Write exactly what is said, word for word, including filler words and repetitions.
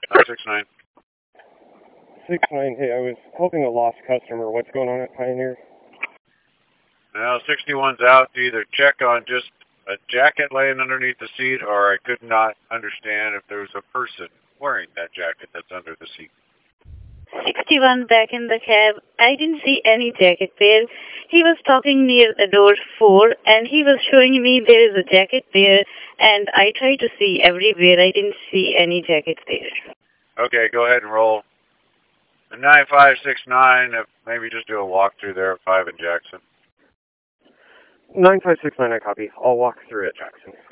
nine six nine. six nine, hey, I was helping a lost customer. What's going on at Pioneer? Now, sixty-one's out to either check on just a jacket laying underneath the seat, or I could not understand if there was a person wearing that jacket that's under the seat. sixty-one back in the cab. I didn't see any jacket there. He was talking near the door four, and he was showing me there is a jacket there, and I tried to see everywhere. I didn't see any jacket there. Okay, go ahead and roll. nine five six nine, maybe just do a walkthrough there at five in Jackson. nine five six nine, I copy. I'll walk through it, Jackson.